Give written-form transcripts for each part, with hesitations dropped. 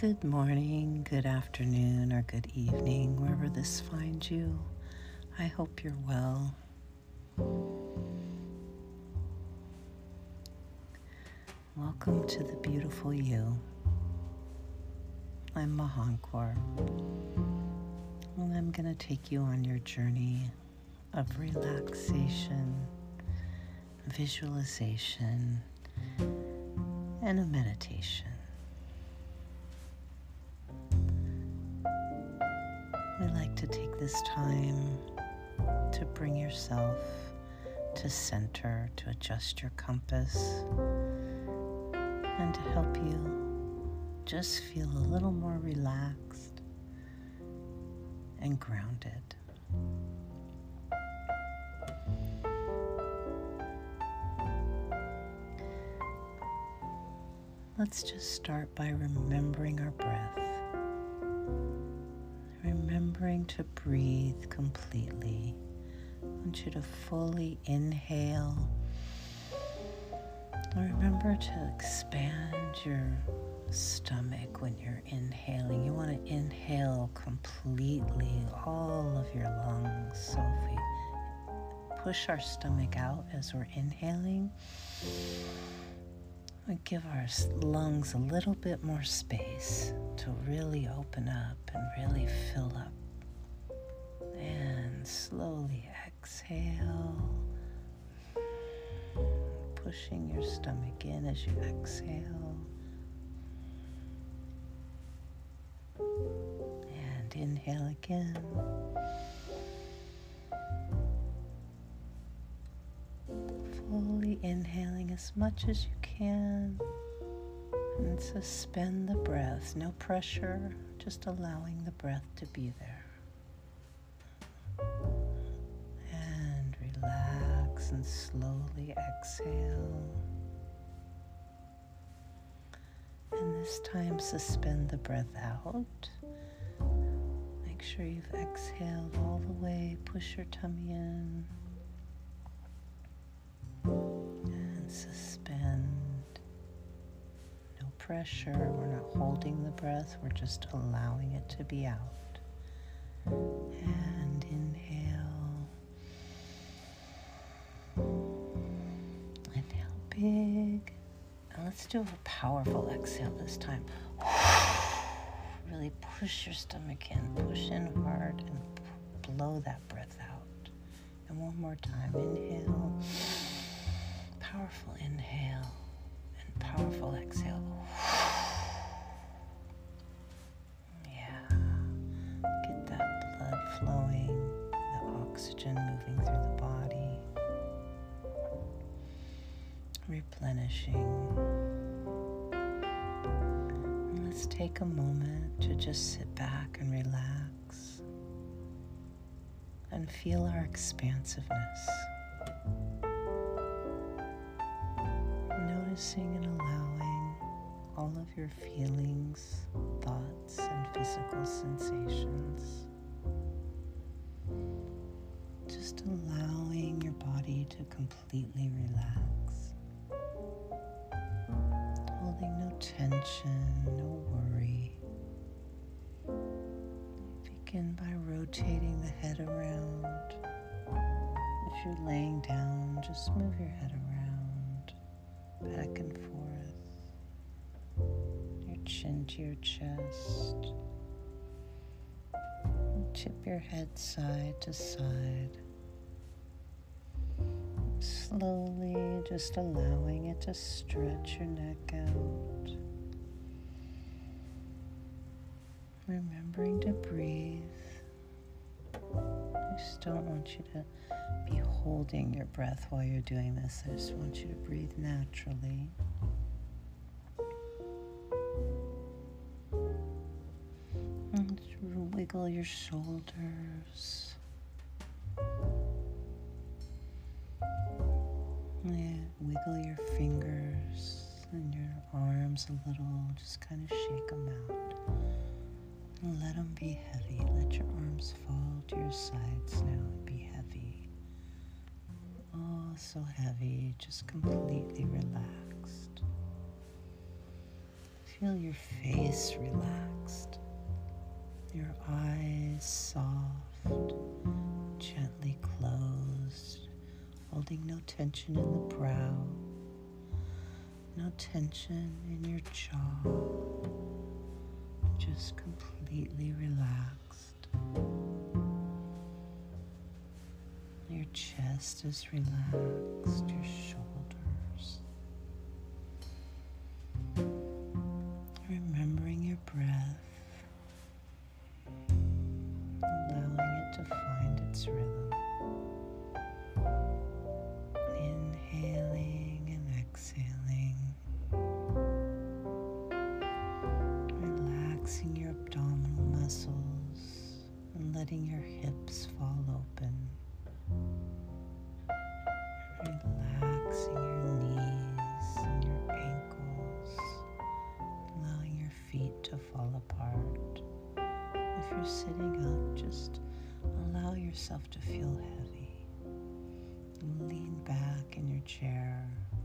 Good morning, good afternoon, or good evening, wherever this finds you. I hope you're well. Welcome to the beautiful you. I'm Mahankor, and I'm going to take you on your journey of relaxation, visualization, and a meditation. We like to take this time to bring yourself to center, to adjust your compass, and to help you just feel a little more relaxed and grounded. Let's just start by remembering our breath. Remembering to breathe completely. I want you to fully inhale. Remember to expand your stomach when you're inhaling. You want to inhale completely all of your lungs. So if we push our stomach out as we're inhaling, we give our lungs a little bit more space to really open up and really fill up. And slowly exhale, pushing your stomach in as you exhale. And inhale again. Fully inhaling as much as you can. And suspend the breath. No pressure, just allowing the breath to be there. And relax and slowly exhale. And this time suspend the breath out. Make sure you've exhaled all the way. Push your tummy in. And suspend. No pressure. We're not holding the breath. We're just allowing it to be out. And inhale. Inhale big. And let's do a powerful exhale this time. Really push your stomach in. Push in hard and blow that breath out. And one more time. Inhale. Powerful inhale. And powerful exhale. Yeah. Get that blood flowing. The oxygen moving through the body. Replenishing. And let's take a moment to just sit back and relax and feel our expansiveness. Noticing and allowing all of your feelings, thoughts, and physical sensations. Just allowing your body to completely relax. Holding no tension, no worry. Begin by rotating the head around. If you're laying down, just move your head around, back and forth. Your chin to your chest. Tip your head side to side. Slowly, just allowing it to stretch your neck out. Remembering to breathe. I just don't want you to be holding your breath while you're doing this. I just want you to breathe naturally. And wiggle your shoulders. Wiggle your fingers and your arms a little. Just kind of shake them out. And let them be heavy. Let your arms fall to your sides now and be heavy. Oh, so heavy. Just completely relaxed. Feel your face relaxed, your eyes soft, gently closed, holding no tension in the brow, no tension in your jaw, just completely relaxed. Your chest is relaxed, your shoulders. Remembering your breath, allowing it to find its rhythm. Inhaling and exhaling. Relaxing your abdominal muscles and letting your hips fall open. Relaxing your knees and your ankles, allowing your feet to fall apart. If you're sitting up, just allow yourself to feel heavy. Lean back in your chair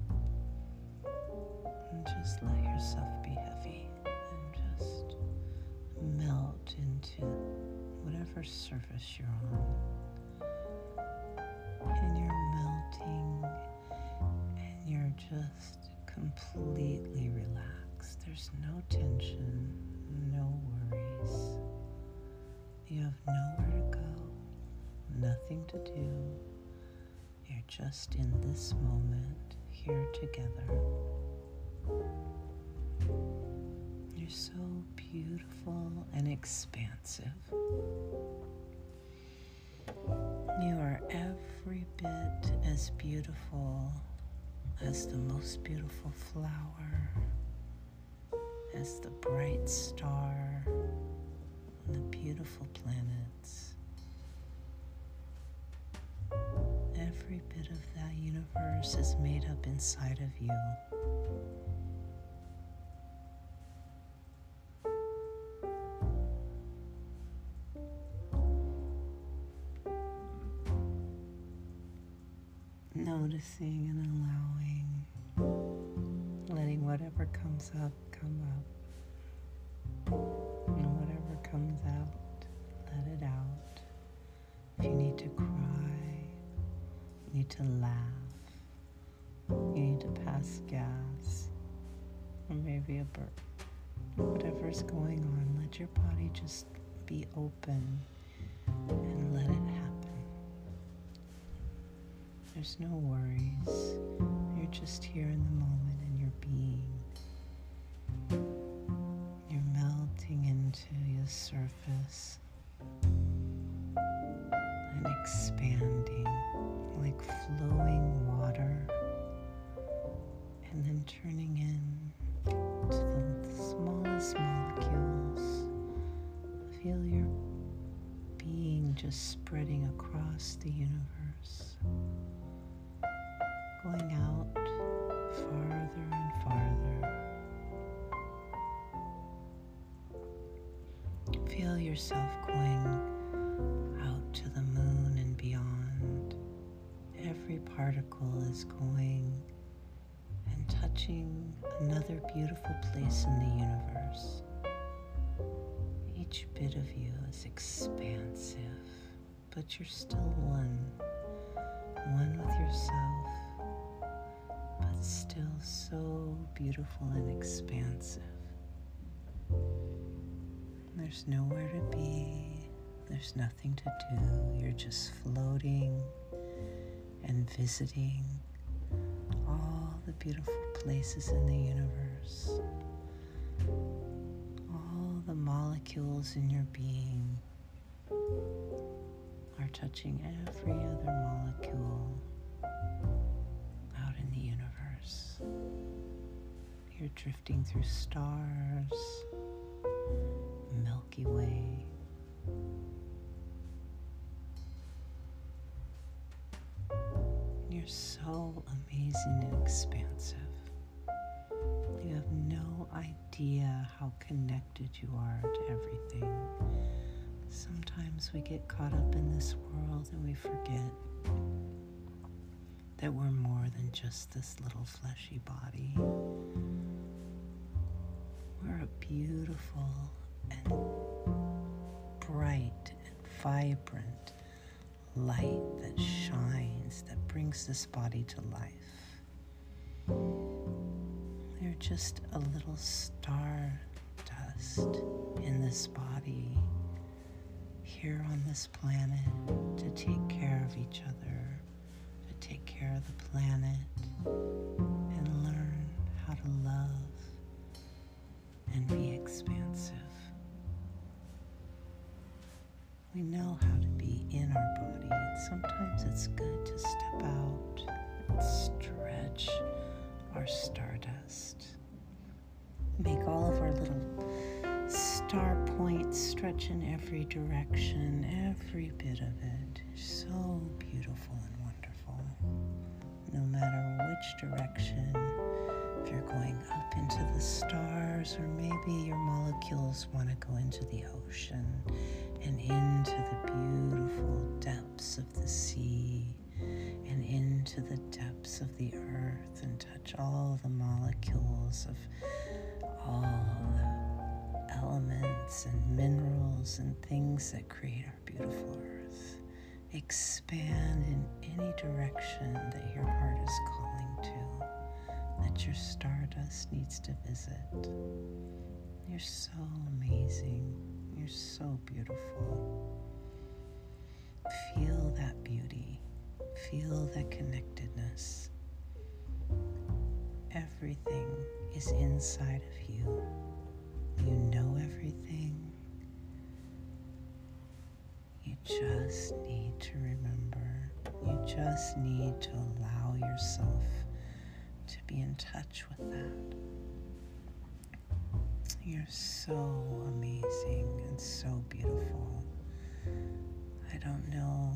and just let yourself be heavy and just melt into whatever surface you're on. And you're melting and you're just completely relaxed. There's no tension, no worries. You have nowhere to go, nothing to do. You're just in this moment, here together. You're so beautiful and expansive. You are every bit as beautiful as the most beautiful flower, as the bright star, and the beautiful planets. Every bit of that universe is made up inside of you. Noticing and allowing, letting whatever comes up, come up. And whatever comes out, let it out. If you need to cry, you need to laugh, you need to pass gas, or maybe a burp. Whatever's going on, let your body just be open and let it happen. There's no worries. You're just here in the moment and you're being. You're melting into your surface and expanding like flowing water, and then turning in to the smallest molecules. Feel your being just spreading across the universe, going out farther and farther. Feel yourself going out to the moon and beyond. Every particle is going and touching another beautiful place in the universe. Each bit of you is expansive, but you're still one with yourself, but still so beautiful and expansive. There's nowhere to be, there's nothing to do. You're just floating and visiting all the beautiful places in the universe. All the molecules in your being are touching every other molecule out in the universe. You're drifting through stars, Milky Way. You're so amazing and expansive. You have no idea how connected you are to everything. Sometimes we get caught up in this world and we forget that we're more than just this little fleshy body. We're a beautiful and bright and vibrant light that shines, that brings this body to life. We're just a little star dust in this body, here on this planet, to take care of each other, to take care of the planet, and learn how to love and be expansive. We know how to be in our body, and sometimes it's good to step out and stretch our stardust. Make all of our little star points stretch in every direction, every bit of it. So beautiful and wonderful. No matter which direction, if you're going up into the stars, or maybe your molecules want to go into the ocean and into the beautiful depths of the sea and into the depths of the earth, and touch all the molecules of all the elements and minerals and things that create our beautiful earth. Expand in any direction that your heart is calling to, that your stardust needs to visit. You're so amazing. You're so beautiful. Feel that beauty. Feel that connectedness. Everything is inside of you. You know everything. You just need to remember. You just need to allow yourself to be in touch with that. You're so amazing and so beautiful. I don't know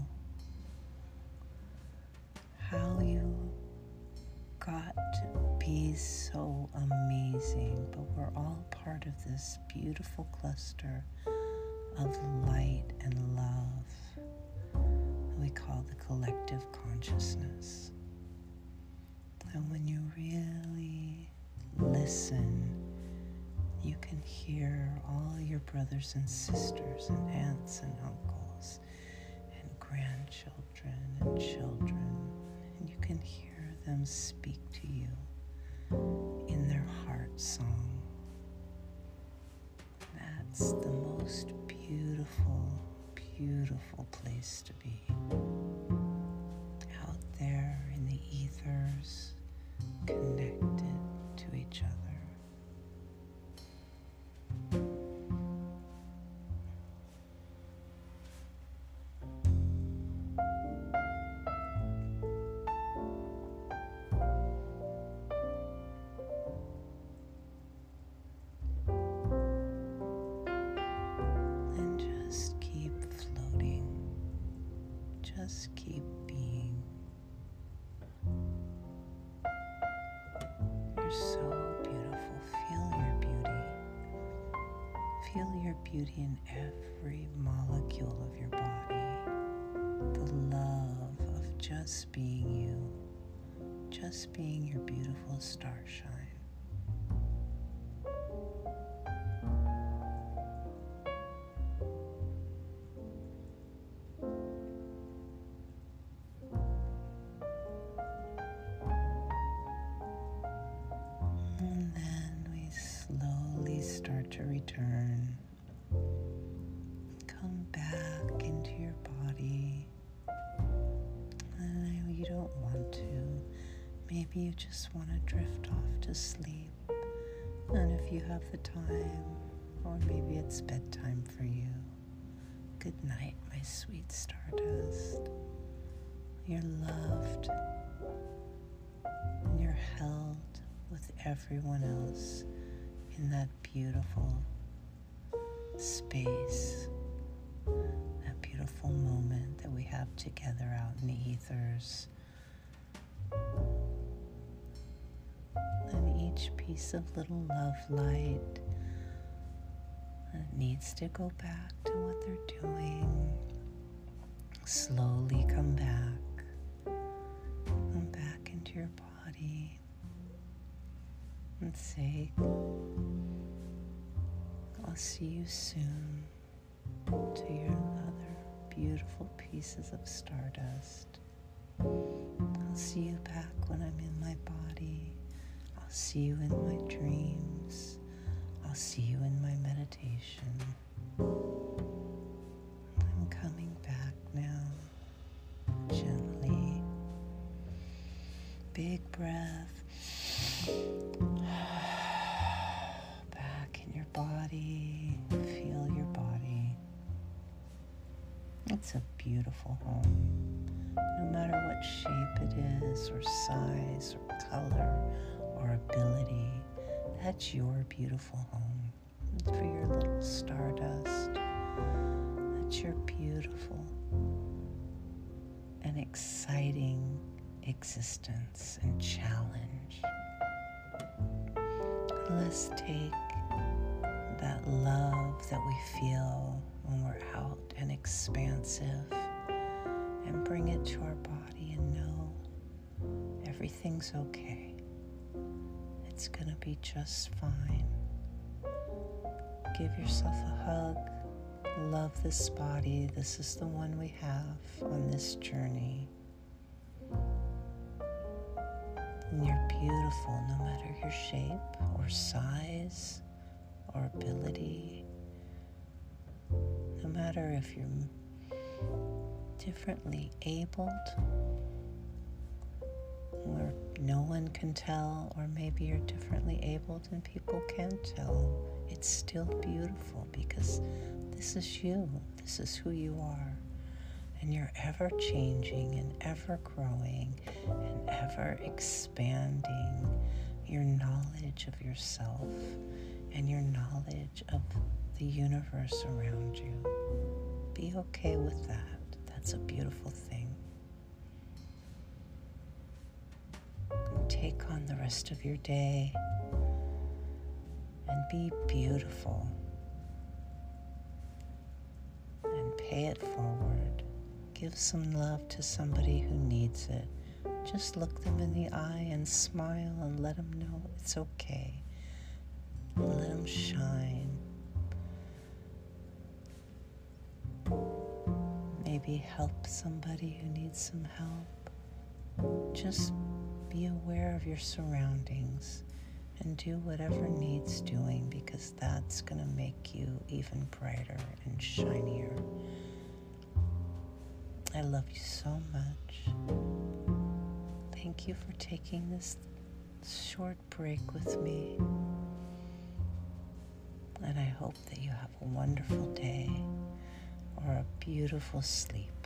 how you got to be so amazing, but we're all part of this beautiful cluster of light and love that we call the collective consciousness. And when you really listen, you can hear all your brothers and sisters and aunts and uncles and grandchildren and children, and you can hear them speak to you in their heart song. That's the most beautiful, beautiful place to be. Out there in the ethers, connected to each other. Just keep being. You're so beautiful. Feel your beauty. Feel your beauty in every molecule of your body. The love of just being you. Just being your beautiful starshine. And then we slowly start to return. Come back into your body. And you don't want to. Maybe you just want to drift off to sleep. And if you have the time, or maybe it's bedtime for you, good night, my sweet stardust. You're loved. And you're held with everyone else in that beautiful space, that beautiful moment that we have together out in the ethers. And each piece of little love light that needs to go back to what they're doing, slowly come back into your body and say I'll see you soon to your other beautiful pieces of stardust. I'll see you back when I'm in my body. I'll see you in my dreams. I'll see you in my meditation. I'm coming back now, gently. Big breath. Back in your body. Feel your body. It's a beautiful home. No matter what shape it is, or size, or color, or ability, that's your beautiful home. It's for your little stardust. That's your beautiful and exciting existence and challenge. Let's take that love that we feel when we're out and expansive and bring it to our body and know everything's okay. It's gonna be just fine. Give yourself a hug. Love this body. This is the one we have on this journey. And you're beautiful no matter your shape or size or ability. No matter if you're differently abled, or no one can tell, or maybe you're differently abled and people can't tell. It's still beautiful because this is you. This is who you are. And you're ever changing and ever growing and ever expanding your knowledge of yourself and your knowledge of the universe around you. Be okay with that. That's a beautiful thing. Take on the rest of your day and be beautiful and pay it forward. Give some love to somebody who needs it. Just look them in the eye and smile and let them know it's okay. Let them shine. Maybe help somebody who needs some help. Just be aware of your surroundings and do whatever needs doing, because that's going to make you even brighter and shinier. I love you so much. Thank you for taking this short break with me. And I hope that you have a wonderful day or a beautiful sleep.